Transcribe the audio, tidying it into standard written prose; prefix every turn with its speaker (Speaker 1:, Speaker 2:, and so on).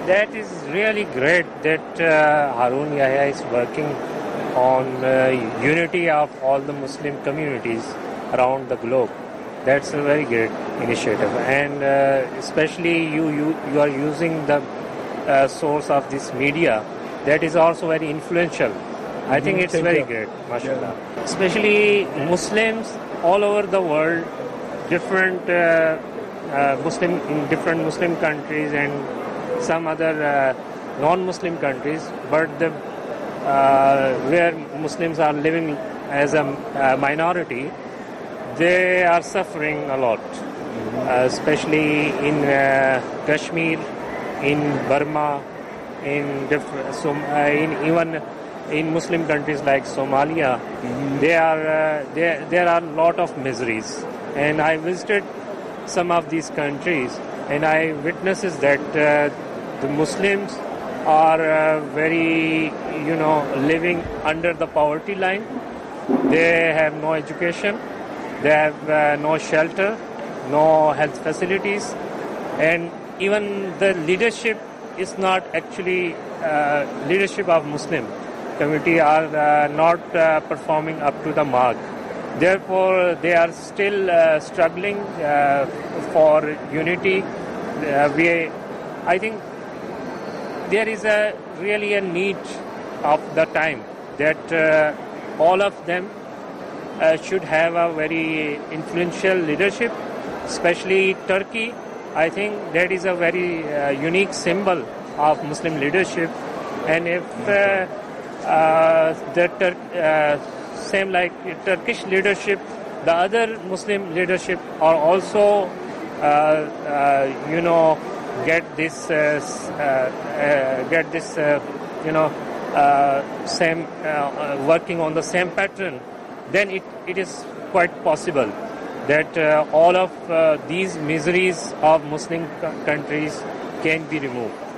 Speaker 1: That is really great that Harun Yahya is working on unity of all the Muslim communities around the globe. That's a very great initiative, and especially you are using the source of this media. That is also very influential. I think it's very great, mashallah. Especially Muslims all over the world, different Muslim in different Muslim countries and some other non-Muslim countries, but where Muslims are living as a minority, they are suffering a lot, especially in Kashmir, in Burma, even in Muslim countries like Somalia. There are a lot of miseries, and I visited some of these countries, and I witnesses that the Muslims are very, living under the poverty line. They have no education, they have no shelter, no health facilities, and even the leadership is not actually leadership of Muslim community are not performing up to the mark. Therefore, they are still struggling for unity. I think there is really a need of the time that all of them should have a very influential leadership, especially Turkey. I think that is a very unique symbol of Muslim leadership, and if same like Turkish leadership, the other Muslim leadership are also get this same working on the same pattern, then it is quite possible that all of these miseries of Muslim countries can be removed.